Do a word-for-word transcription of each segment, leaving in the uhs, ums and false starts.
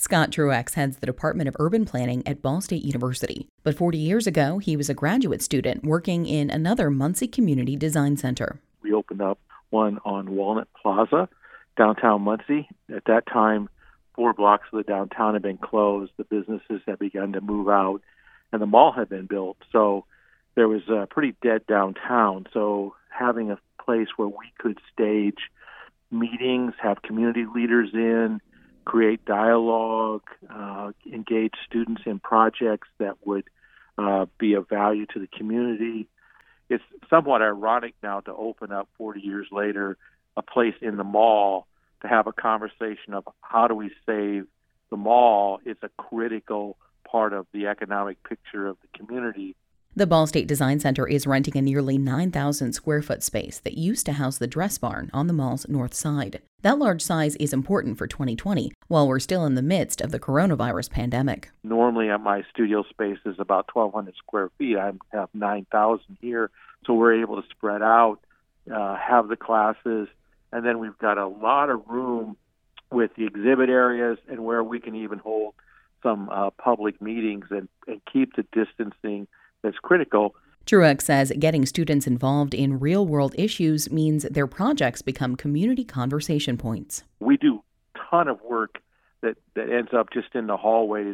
Scott Truex heads the Department of Urban Planning at Ball State University. But forty years ago, he was a graduate student working in another Muncie Community Design Center. We opened up one on Walnut Plaza, downtown Muncie. At that time, four blocks of the downtown had been closed. The businesses had begun to move out, and the mall had been built. So there was a pretty dead downtown. So having a place where we could stage meetings, have community leaders in, create dialogue, uh, engage students in projects that would uh, be of value to the community. It's somewhat ironic now to open up forty years later a place in the mall to have a conversation of how do we save the mall. It's a critical part of the economic picture of the community. The Ball State Design Center is renting a nearly nine thousand square foot space that used to house the Dress Barn on the mall's north side. That large size is important for twenty twenty, while we're still in the midst of the coronavirus pandemic. Normally, at my studio space is about twelve hundred square feet. I have nine thousand here, so we're able to spread out, uh, have the classes, and then we've got a lot of room with the exhibit areas and where we can even hold some uh, public meetings and, and keep the distancing that's critical. Truex says getting students involved in real-world issues means their projects become community conversation points. We do a ton of work that, that ends up just in the hallways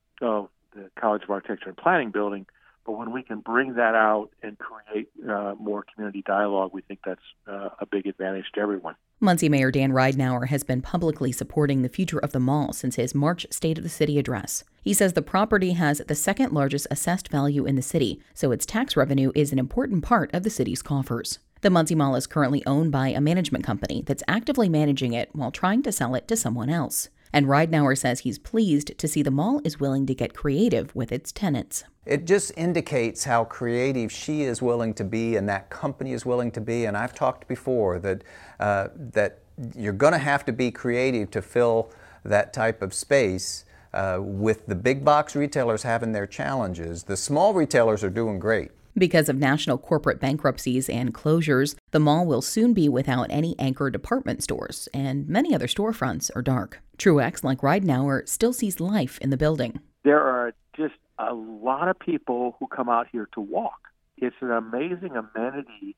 of the College of Architecture and Planning building, but when we can bring that out and create uh, more community dialogue, we think that's uh, a big advantage to everyone. Muncie Mayor Dan Ridenour has been publicly supporting the future of the mall since his March State of the City address. He says the property has the second largest assessed value in the city, so its tax revenue is an important part of the city's coffers. The Muncie Mall is currently owned by a management company that's actively managing it while trying to sell it to someone else. And Ridenour says he's pleased to see the mall is willing to get creative with its tenants. It just indicates how creative she is willing to be and that company is willing to be. And I've talked before that, uh, that you're going to have to be creative to fill that type of space. Uh, with the big box retailers having their challenges, the small retailers are doing great. Because of national corporate bankruptcies and closures, the mall will soon be without any anchor department stores, and many other storefronts are dark. Truex, like Ridenour, still sees life in the building. There are just a lot of people who come out here to walk. It's an amazing amenity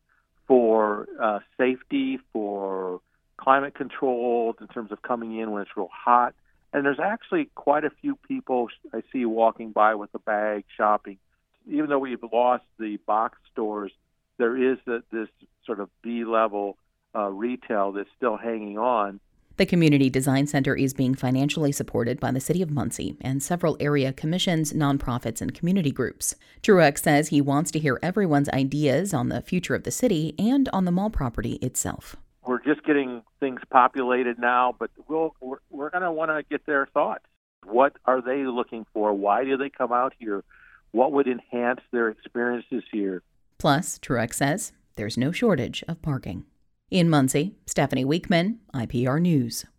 for uh, safety, for climate control, in terms of coming in when it's real hot. And there's actually quite a few people I see walking by with a bag shopping. Even though we've lost the box stores, there is a, this sort of B-level uh, retail that's still hanging on. The Community Design Center is being financially supported by the City of Muncie and several area commissions, nonprofits, and community groups. Truex says he wants to hear everyone's ideas on the future of the city and on the mall property itself. We're just getting things populated now, but we'll, we're, we're going to want to get their thoughts. What are they looking for? Why do they come out here? What would enhance their experiences here? Plus, Truex says there's no shortage of parking. In Muncie, Stephanie Weekman, I P R News.